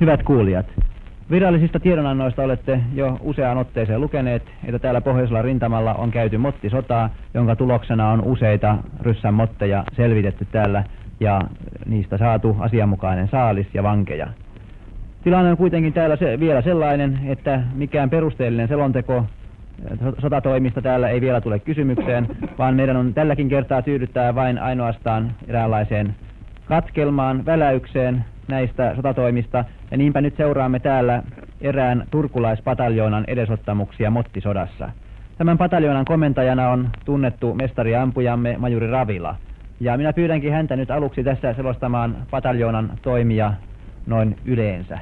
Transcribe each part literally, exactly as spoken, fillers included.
Hyvät kuulijat, virallisista tiedonannoista olette jo useaan otteeseen lukeneet, että täällä pohjoisella rintamalla on käyty mottisotaa, jonka tuloksena on useita ryssän motteja selvitetty täällä ja niistä saatu asianmukainen saalis ja vankeja. Tilanne on kuitenkin täällä se, vielä sellainen, että mikään perusteellinen selonteko sotatoimista täällä ei vielä tule kysymykseen, vaan meidän on tälläkin kertaa tyydyttää vain ainoastaan eräänlaiseen katkelmaan, väläykseen näistä sotatoimista, ja niinpä nyt seuraamme täällä erään turkulaispataljoonan edesottamuksia mottisodassa. Tämän pataljoonan komentajana on tunnettu mestariampujamme majuri Ravila, ja minä pyydänkin häntä nyt aluksi tässä selostamaan pataljoonan toimia noin yleensä.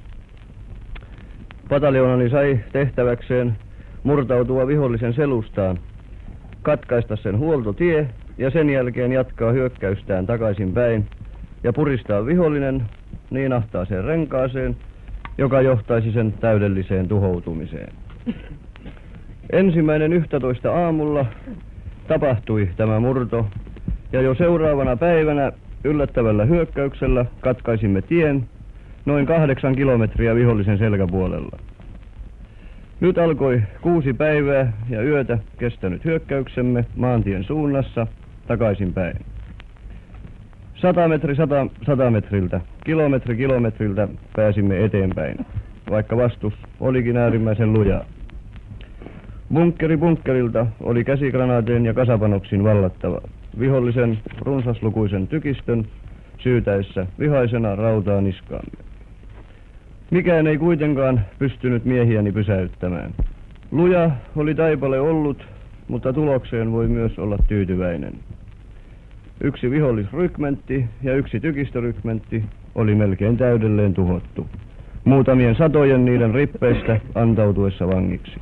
Pataljoonani sai tehtäväkseen murtautua vihollisen selustaan, katkaista sen huoltotie ja sen jälkeen jatkaa hyökkäystään takaisinpäin ja puristaa vihollinen niin ahtaaseen renkaaseen, joka johtaisi sen täydelliseen tuhoutumiseen. Ensimmäinen yhtätoista aamulla tapahtui tämä murto, ja jo seuraavana päivänä yllättävällä hyökkäyksellä katkaisimme tien noin kahdeksan kilometriä vihollisen selkäpuolella. Nyt alkoi kuusi päivää ja yötä kestänyt hyökkäyksemme maantien suunnassa takaisinpäin. Sata metri sata, sata metriltä, kilometri kilometriltä pääsimme eteenpäin, vaikka vastus olikin äärimmäisen lujaa. Bunkkeri bunkkerilta oli käsikranaatein ja kasapanoksin vallattava vihollisen runsaslukuisen tykistön syytäessä vihaisena rautaa niskaamme. Mikään ei kuitenkaan pystynyt miehiäni pysäyttämään. Luja oli taipale ollut, mutta tulokseen voi myös olla tyytyväinen. Yksi vihollisrykmentti ja yksi tykistörykmentti oli melkein täydelleen tuhottu, muutamien satojen niiden rippeistä antautuessa vangiksi.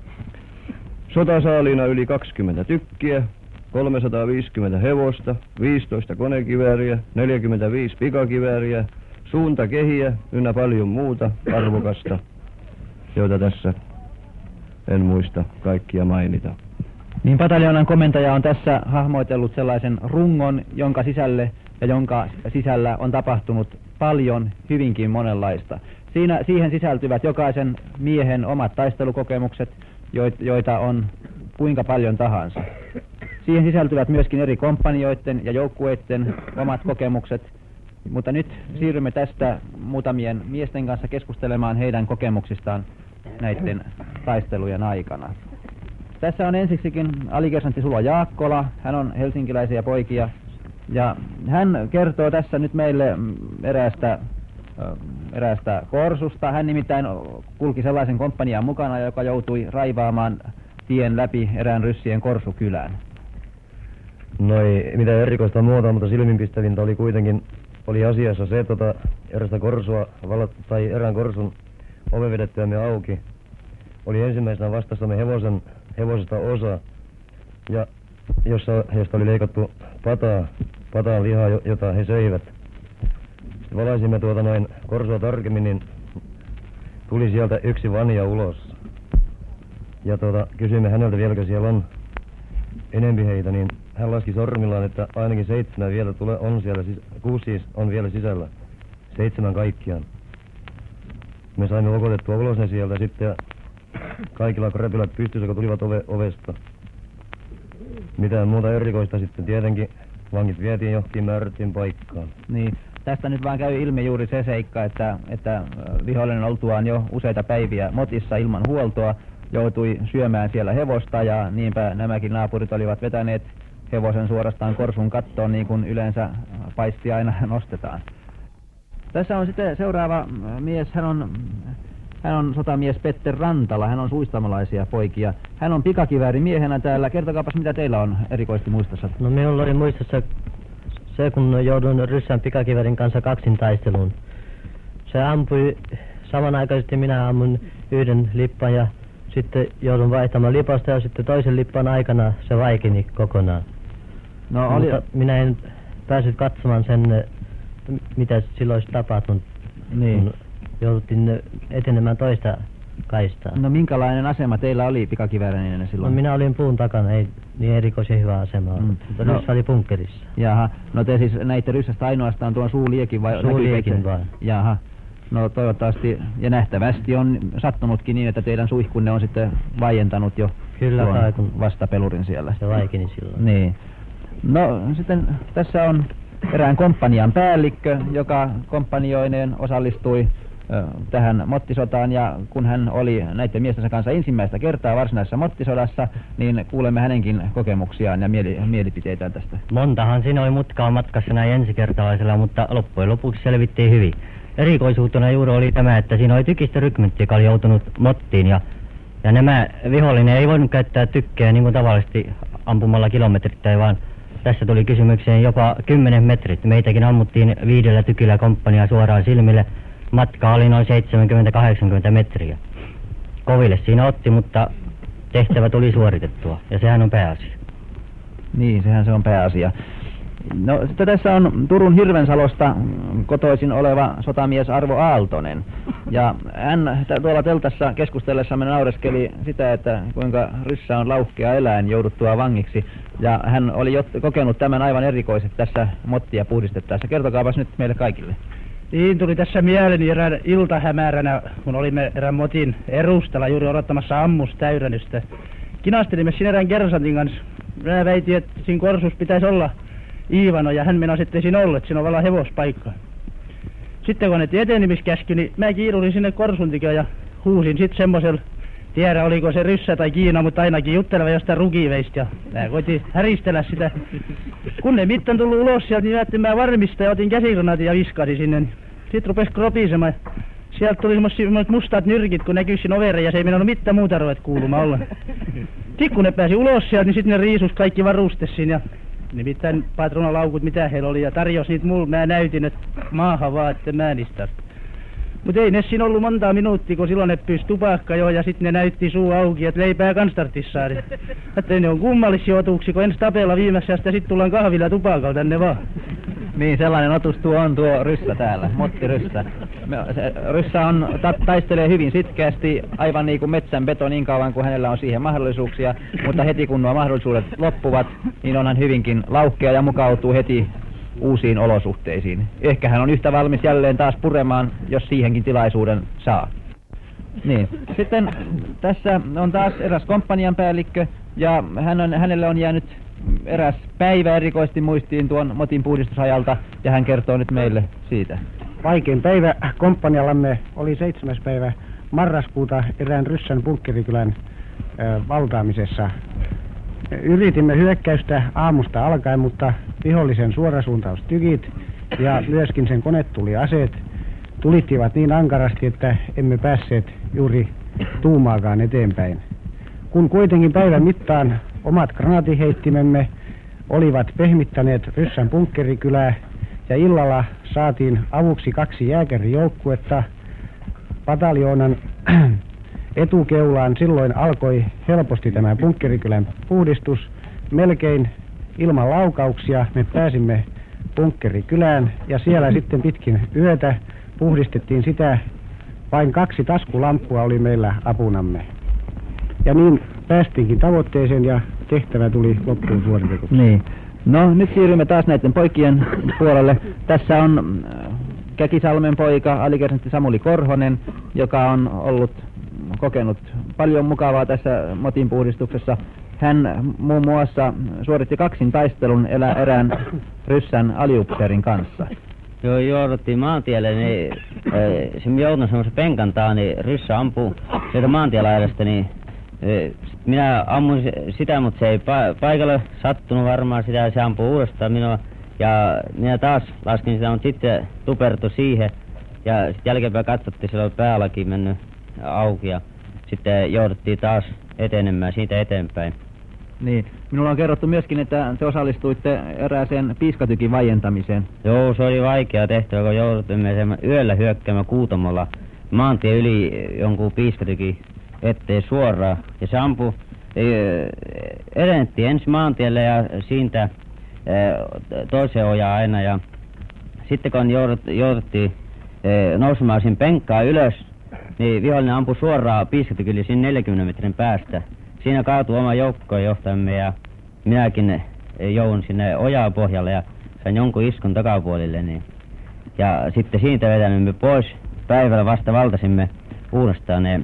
Sotasaaliina yli kaksikymmentä tykkiä, kolmesataaviisikymmentä hevosta, viisitoista konekivääriä, neljäkymmentäviisi pikakivääriä, suuntakehiä ynnä paljon muuta arvokasta, joita tässä en muista kaikkia mainita. Niin pataljoonan komentaja on tässä hahmoitellut sellaisen rungon, jonka sisälle ja jonka sisällä on tapahtunut paljon hyvinkin monenlaista. Siinä, siihen sisältyvät jokaisen miehen omat taistelukokemukset, joita on kuinka paljon tahansa. Siihen sisältyvät myöskin eri komppanioiden ja joukkueiden omat kokemukset, mutta nyt siirrymme tästä muutamien miesten kanssa keskustelemaan heidän kokemuksistaan näiden taistelujen aikana. Tässä on ensiksikin alikersantti Sulo Jaakkola, hän on helsinkiläisiä poikia, ja hän kertoo tässä nyt meille eräästä, eräästä korsusta. Hän nimittäin kulki sellaisen komppanian mukana, joka joutui raivaamaan tien läpi erään ryssien korsukylän. No ei mitään erikoista muuta, mutta silminpistävintä oli kuitenkin oli asiassa se, että tota, erästä korsua, tai erään korsun ove vedettyämme auki, oli ensimmäisenä vastassamme hevosen, hevosesta osa, ja jossa heistä oli leikattu pataa, pataan lihaa, jota he söivät. Sitten valaisimme tuota noin korsua tarkemmin, niin tuli sieltä yksi vanja ulos. Ja tuota, kysyimme häneltä vieläkö siellä on enempi heitä, niin hän laski sormillaan, että ainakin seitsemän vielä tulee, on siellä, kuusi siis on vielä sisällä, seitsemän kaikkiaan. Me saimme lokotettua ulos ne sieltä sitten ja kaikilla krepilät pystyssä, kun tulivat ove, ovesta. Mitään muuta erikoista sitten tietenkin vangit vietiin johonkin määrättiin paikkaan. Niin, tästä nyt vaan käy ilmi juuri se seikka, että, että vihollinen oltuaan jo useita päiviä motissa ilman huoltoa joutui syömään siellä hevosta, ja niinpä nämäkin naapurit olivat vetäneet hevosen suorastaan korsun kattoon, niin kuin yleensä paisti aina nostetaan. Tässä on sitten seuraava mies, hän on, hän on sotamies Petter Rantala, hän on suistamolaisia poikia. Hän on pikakiväärimiehenä täällä. Kertokaapas, mitä teillä on erikoisesti muistossa? No minulla oli muistossa se, kun joudun ryssän pikakiväärin kanssa kaksintaisteluun. Se ampui samanaikaisesti, minä ammun yhden lippan ja sitten joudun vaihtamaan lipasta ja sitten toisen lippan aikana se vaikeni kokonaan. No, oli... Mutta minä en päässyt katsomaan sen, mitä silloin olisi tapahtunut, niin. Kun jouduttiin etenemään toista kaistaa. No minkälainen asema teillä oli pikakiväärineenä silloin? No minä olin puun takana, ei niin erikoisen hyvä asema, mm. mutta no, ryssä oli bunkkerissa. Jaha, no te siis näitte ryssästä ainoastaan tuon suuliekin vai? Suuliekin vaan. Jaha. No toivottavasti ja nähtävästi on sattunutkin niin, että teidän suihkunne on sitten vaientanut jo Kyllä tuon kai, kun vastapelurin siellä. se vaikeni silloin. Niin. No sitten tässä on erään komppanian päällikkö, joka komppanioineen osallistui ö, tähän mottisotaan, ja kun hän oli näiden miestensä kanssa ensimmäistä kertaa varsinaisessa mottisodassa, niin kuulemme hänenkin kokemuksiaan ja mieli, mielipiteitään tästä. Montahan siinä oli mutkaa matkassa näin ensikertalaisella, mutta loppujen lopuksi selvittiin hyvin. Erikoisuutena juuri oli tämä, että siinä oli tykistä rykmentti, joka oli joutunut mottiin, ja, ja nämä vihollinen ei voinut käyttää tykkää niin kuin tavallisesti ampumalla kilometrittäin, vaan tässä tuli kysymykseen jopa kymmenen metrit. Meitäkin ammuttiin viidellä tykillä komppania suoraan silmille. Matka oli noin seitsemänkymmentä kahdeksankymmentä metriä. Koville siinä otti, mutta tehtävä tuli suoritettua, ja sehän on pääasia. Niin, sehän se on pääasia. No sitten tässä on Turun Hirvensalosta kotoisin oleva sotamies Arvo Aaltonen. Ja hän tuolla teltassa keskustellessamme naureskeli sitä, että kuinka ryssä on lauhkea eläin jouduttua vangiksi. Ja hän oli jo kokenut tämän aivan erikoisesti tässä mottia puhdistettaessa. Kertokaapas nyt meille kaikille. Niin, tuli tässä mieleeni erään iltahämäränä, kun olimme erään motin erustalla juuri odottamassa ammustäyränystä. Kinastelimme siinä erään kersantin kanssa. Minä väitin, että siinä korsussa pitäisi olla Iivano, ja hän meinasi, ettei siinä ollut, että siinä on vallan hevospaikka. Sitten kun ne etenemiskäsky, niin mä kiirusin sinne korsuntikön ja huusin sitten semmosel, tiedä oliko se ryssä tai Kiina, mutta ainakin jutteleva jostain rukiveistä, ja mä koitin häristellä sitä. Kun ne mittan tullut ulos sieltä, niin ajattelin mä varmistaa ja otin käsikranaatin ja viskasin sinne. Niin sitten rupesi kropisemaan. Sieltä tuli semmoiset mustat nyrkit, kun näkyi siinä overen, ja se ei meinannut mitään muuta ruveta kuulumaan olla. Sitten kun ne pääsi ulos sieltä, niin sitten ne riisus kaikki varuste siinä. Ja nimittäin patronalaukut, mitä heillä oli, ja tarjosi niitä mulle. Mä näytin, että maahan vaan, että mä niistä. Mutta ei ne siinä ollut montaa minuuttia, kun silloin ne pyysi tupakka jo, ja sitten ne näytti suu auki, että leipää kans tarttis saada. Että ne on kummallisia otuksia, kun ensin tapella viimeksi, ja sitten tullaan kahvilla tupakalla tänne vaan. Niin, sellainen otus tuo on tuo ryssä täällä, mottiryssä. Se ryssä on, ta taistelee hyvin sitkeästi, aivan niin kuin metsänpeto niin kauan kuin hänellä on siihen mahdollisuuksia, mutta heti kun nuo mahdollisuudet loppuvat, niin on hän hyvinkin lauhkea ja mukautuu heti uusiin olosuhteisiin. Ehkä hän on yhtä valmis jälleen taas puremaan, jos siihenkin tilaisuuden saa. Niin. Sitten tässä on taas eräs komppanian päällikkö, ja hän on, hänelle on jäänyt eräs päivä erikoisesti muistiin tuon motin puhdistusajalta, ja hän kertoo nyt meille siitä. Vaikein päivä komppaniallamme oli seitsemäs päivä marraskuuta erään Ryssän bunkkerikylän ö, valtaamisessa. Yritimme hyökkäystä aamusta alkaen, mutta vihollisen suorasuuntaustykit ja myöskin sen konetuliaseet tulittivat niin ankarasti, että emme päässeet juuri tuumaakaan eteenpäin. Kun kuitenkin päivän mittaan omat granaatiheittimemme olivat pehmittäneet Ryssän bunkkerikylää ja illalla saatiin avuksi kaksi jääkärijoukkuetta pataljoonan etukeulaan, silloin alkoi helposti tämä bunkkerikylän puhdistus. Melkein ilman laukauksia me pääsimme bunkkerikylään, ja siellä sitten pitkin yötä puhdistettiin sitä. Vain kaksi taskulampua oli meillä apunamme. Ja niin päästiinkin tavoitteeseen, ja tehtävä tuli loppuun suoritetuksi. Niin. No nyt siirrymme taas näiden poikien puolelle. Tässä on Käkisalmen poika, alikersantti Samuli Korhonen, joka on ollut kokenut paljon mukavaa tässä motin puhdistuksessa. Hän muun muassa suoritti kaksin taistelun elä erään Ryssän aliupseerin kanssa. Joo, jouduttiin maantielle, niin e, se joudun semmoisen penkan taa, niin Ryssä ampuu sieltä maantielaidasta, niin e, minä ammuin sitä, mutta se ei pa paikalle sattunut varmaan sitä, se ampuu uudestaan minua. Ja minä taas laskin sitä, mutta sitten tupertui siihen, ja sitten jälkeenpäin katsottiin, siellä oli päälläkin mennyt auki, ja sitten jouduttiin taas etenemään siitä eteenpäin. Niin. Minulla on kerrottu myöskin, että te osallistuitte erääseen piiskatykin vaientamiseen. Joo, se oli vaikea tehtävä, kun joudutimme yöllä hyökkäämään Kuutamolla maantie yli jonkun piiskatykin ettei suoraan. Ja se ampui, edentti ensin maantielle ja siitä toiseen ojaan aina. Ja sitten kun jouduttiin nousemaan siinä penkkaa ylös, niin vihollinen ampui suoraan piiskatykille siinä neljänkymmenen metrin päästä. Siinä kaatui oma joukkoon johtajamme, ja minäkin joudun sinne ojaa pohjalle ja sain jonkun iskun takapuolille. Niin. Ja sitten siitä vetänyt pois päivällä vasta valtasimme uudestaan ne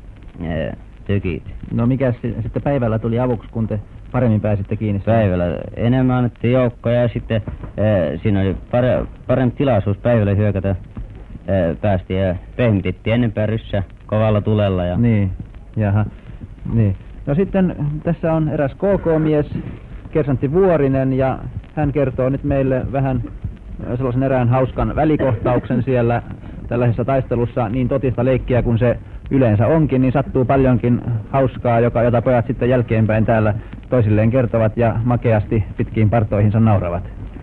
e, tykit. No mikä sitten päivällä tuli avuksi, kun te paremmin pääsitte kiinni? Päivällä enemmän annettiin joukkoja ja sitten e, siinä oli pare, parempi tilaisuus päivällä hyökätä. E, päästiin ja pehmitittiin ennenpää ryssä kovalla tulella. Ja... Niin, jaha. Niin. No sitten tässä on eräs K K-mies, kersantti Vuorinen, ja hän kertoo nyt meille vähän sellaisen erään hauskan välikohtauksen siellä tällaisessa taistelussa. Niin totista leikkiä kun se yleensä onkin, niin sattuu paljonkin hauskaa, joka, jota pojat sitten jälkeenpäin täällä toisilleen kertovat ja makeasti pitkiin partoihinsa nauravat.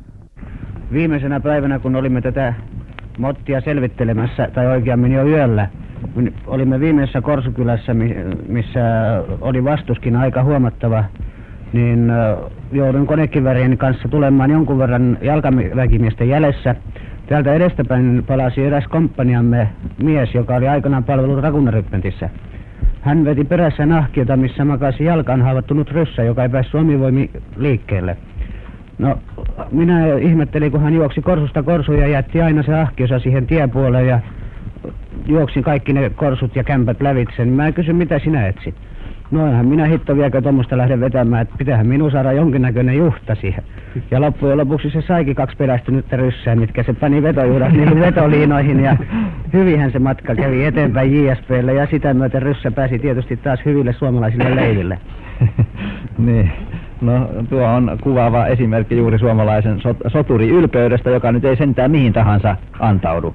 Viimeisenä päivänä, kun olimme tätä mottia selvittelemässä, tai oikeammin jo yöllä, olimme viimeisessä Korsukylässä, missä oli vastuskin aika huomattava, niin joudun konekivärien kanssa tulemaan jonkun verran jalkaväkimiesten jäljessä. Täältä edestäpäin palasi eräs komppaniamme mies, joka oli aikanaan palvellut Ragunaryppentissä. Hän veti perässä nahkiota, missä makasi jalkaan haavoittunut ryssä, joka ei päässyt omivoimi liikkeelle. No, minä ihmettelin, kun hän juoksi korsusta korsuun ja jätti aina se ahkionsa siihen tiepuoleen ja juoksin kaikki ne korsut ja kämpät lävitse. Mä kysyin, mitä sinä etsit? Noinhan minä hitto viekö tuommoista lähden vetämään, että pitäähän minun saada jonkinnäköinen juhta siihen. Ja loppujen lopuksi se saikin kaksi pelästynyttä ryssää, mitkä se pani vetojuudat niihin vetoliinoihin. Ja hyvinhän se matka kävi eteenpäin J S P:lle ja sitä myöten ryssä pääsi tietysti taas hyville suomalaisille leiville. Niin. No tuo on kuvaava esimerkki juuri suomalaisen sot soturi-ylpeydestä, joka nyt ei sentään mihin tahansa antaudu.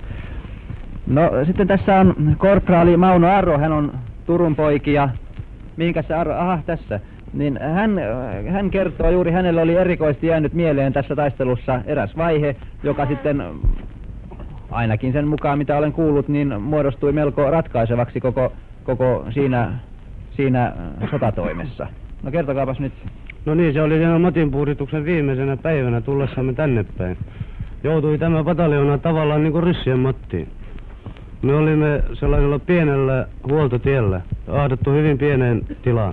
No sitten tässä on korporaali Mauno Arro, hän on Turun poikia. Mihinkäs se Arro? Aha, tässä. Niin hän, hän kertoo, juuri hänelle oli erikoisesti jäänyt mieleen tässä taistelussa eräs vaihe, joka sitten ainakin sen mukaan mitä olen kuullut, niin muodostui melko ratkaisevaksi koko, koko siinä, siinä sotatoimessa. No kertokaapas nyt. No niin, se oli siinä motinpuhdistuksen viimeisenä päivänä tullessamme tänne päin. Joutui tämä pataljoona tavallaan niin kuin ryssien mottiin. Me olimme sellaisella pienellä huoltotiellä, ahdattu hyvin pieneen tilaan.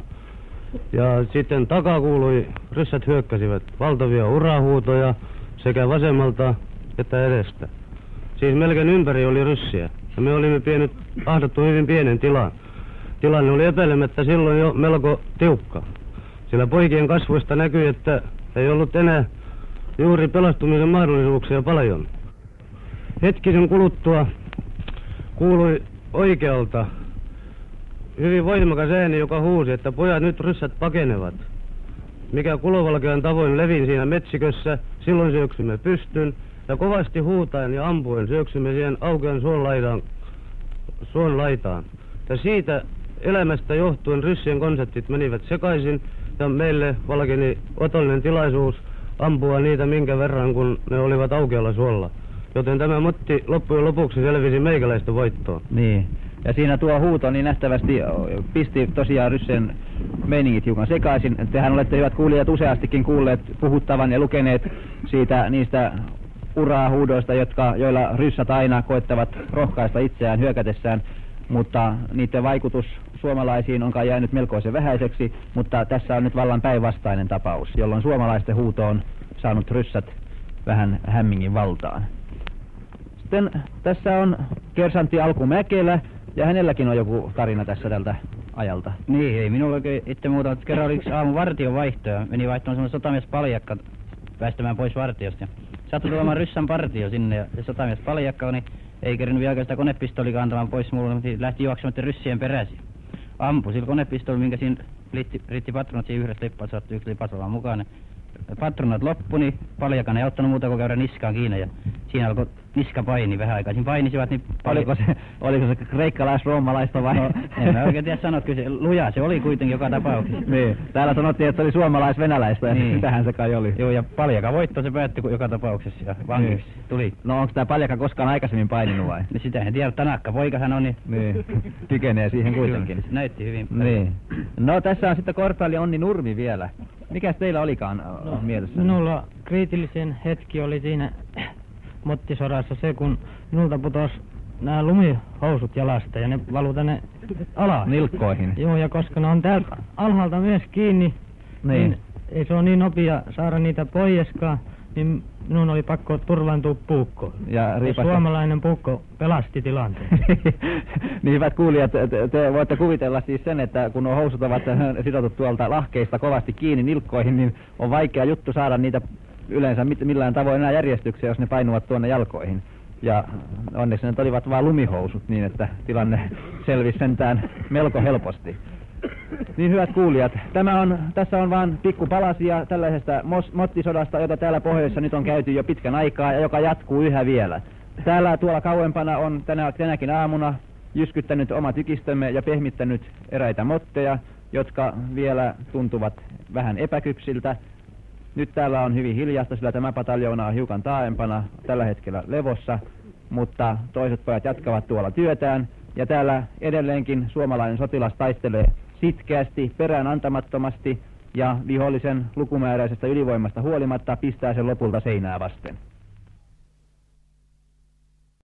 Ja sitten takaa kuului, ryssät hyökkäsivät valtavia urahuutoja sekä vasemmalta että edestä. Siis melkein ympäri oli ryssiä ja me olimme pienet, ahdattu hyvin pienen tilaan. Tilanne oli epäilemättä silloin jo melko tiukka. Sillä poikien kasvoista näkyi, että ei ollut enää juuri pelastumisen mahdollisuuksia paljon. Hetkisen kuluttua kuului oikealta hyvin voimakas ääni, joka huusi, että pojat, nyt ryssät pakenevat. Mikä kulovalkean tavoin levin siinä metsikössä, silloin syöksymme pystyn ja kovasti huutaen ja ampuen syöksymme siihen aukean suon laitaan. Suon laitaan. Ja siitä elämästä johtuen ryssien konseptit menivät sekaisin ja meille valkeni otollinen tilaisuus ampua niitä minkä verran, kun ne olivat aukealla suolla. Joten tämä motti loppujen lopuksi selvisi meikäläistä voittoon. Niin. Ja siinä tuo huuto niin nähtävästi pisti tosiaan ryssien meiningit hiukan sekaisin. Tehän olette hyvät kuulijat useastikin kuulleet puhuttavan ja lukeneet siitä niistä urahuudoista, jotka, joilla ryssät aina koettavat rohkaista itseään hyökätessään. Mutta niiden vaikutus suomalaisiin on kai jäänyt melkoisen vähäiseksi, mutta tässä on nyt vallan päinvastainen tapaus, jolloin suomalaisten huuto on saanut ryssät vähän hämmingin valtaan. Sitten tässä on kersantti Alku Mäkelä, ja hänelläkin on joku tarina tässä tältä ajalta. Niin, ei minulla oikein itse muuta, että kerran oli yksi aamun vartion vaihto, ja meni vaihtamaan semmoinen sotamies paljakka päästämään pois vartiosta. Sattui tulemaan ryssän partio sinne, ja se sotamies paljakka, niin ei kerinyt vielä sitä konepistolikaan antamaan pois mulle, mutta lähti juoksematta ryssien peräsi. Ampui sillä konepistoli, minkä siinä riitti, riitti patronat siihen yhdessä lippaan, saattui yksi lipasolaan mukaan. Patronat loppui, niin paljakan ei ottanut muuta kuin käydä niskaan kiinni, ja siinä alkoi niska paini vähän aikaa. Siinä painisivat, niin oliko se, oliko se kreikkalais-roomalaista vai? No, en mä oikein tiedä sanoa, kyllä se luja se oli kuitenkin joka tapauksessa. Niin, täällä sanottiin, että se oli suomalais-venäläistä, ja niin. Sitähän se kai oli. Joo, ja paljaka voitto se päätti joka tapauksessa, ja vangiksi niin. Tuli. No onko tää paljaka koskaan aikaisemmin paininut vai? No sitä en tiedä, Tanakka poikahan on, niin... Niin, kykenee siihen kuitenkin. Kyllä, näytti hyvin. Niin. No tässä on sitten korporaali Onni Nurmi vielä. Mikäs teillä olikaan no, mielessä? Minulla kriitillisen hetki oli siinä mottisodassa se, kun minulta putosi nämä lumihousut jalasta ja ne valu tänne alas. Nilkkoihin. Joo, ja koska ne on täältä alhaalta myös kiinni, niin, niin ei se ole niin nopea saada niitä poieskaan. niin minun oli pakko turvaantua puukkoon. Ja, Ja riipasta... suomalainen puukko pelasti tilanteen. Niin hyvät kuulijat, te, te voitte kuvitella siis sen, että kun nuo housut ovat sidotut tuolta lahkeista kovasti kiinni nilkkoihin, niin on vaikea juttu saada niitä yleensä millään tavoin enää järjestykseen, jos ne painuvat tuonne jalkoihin. Ja onneksi ne olivat vain lumihousut niin, että tilanne selvisi sentään melko helposti. Niin hyvät kuulijat, tämä on, tässä on vain pikku palasia tällaisesta mos, mottisodasta, jota täällä pohjoissa nyt on käyty jo pitkän aikaa ja joka jatkuu yhä vielä. Täällä tuolla kauempana on tänä, tänäkin aamuna jyskyttänyt oma tykistömme ja pehmittänyt eräitä motteja, jotka vielä tuntuvat vähän epäkypsiltä. Nyt täällä on hyvin hiljaista, sillä tämä pataljoona on hiukan taaempana tällä hetkellä levossa, mutta toiset pojat jatkavat tuolla työtään ja täällä edelleenkin suomalainen sotilas taistelee sitkeästi, perään antamattomasti ja vihollisen lukumääräisestä ylivoimasta huolimatta pistää sen lopulta seinää vasten.